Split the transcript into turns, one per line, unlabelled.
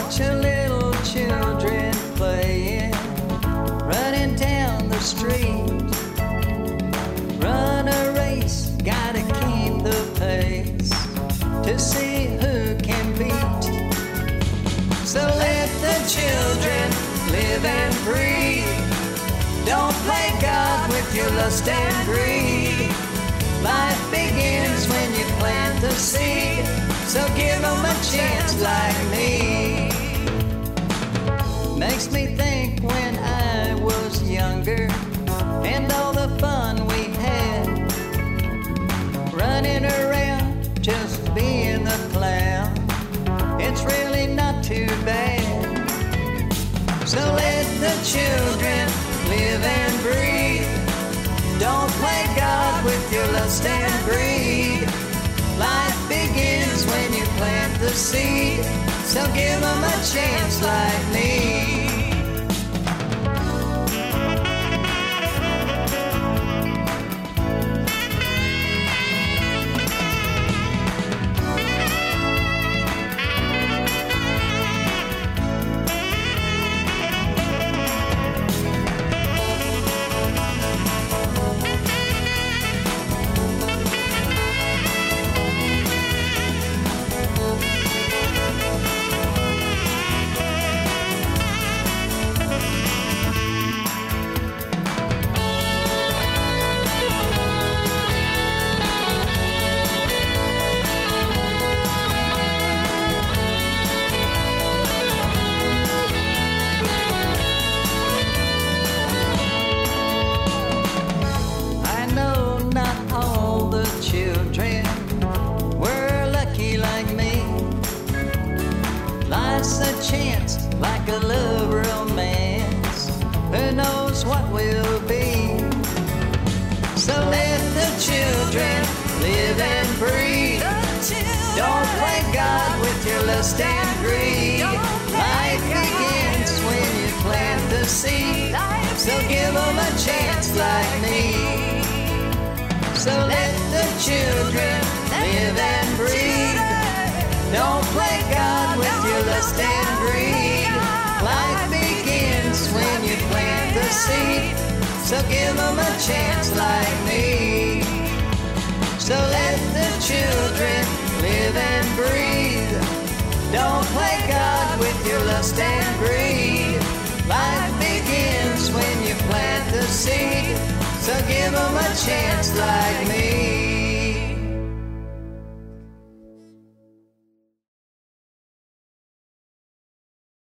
Watch a little children playing, running down the street. Run a race, gotta keep the pace to see who can beat. So let the children live and breathe. Don't play God with your lust and greed. Life begins when you plant the seed, so give them a chance like me. Makes me think when I was younger and all the fun we had, running around just being the clown. It's really not too bad. So let the children live and breathe. Don't play God with your lust and greed. Life begins when you plant the seed, so give them a chance like me. A chance like a love romance, who knows what will be. So let the children live and breathe. Don't play God with your lust and greed. Life begins when you plant the seed, so give them a chance like me. So let the children live and breathe. Don't play God with your lust and greed. Life begins when you plant the seed, so give them a chance like me. So let the children live and breathe. Don't play God with your lust and greed. Life begins when you plant the seed, so give them a chance like me.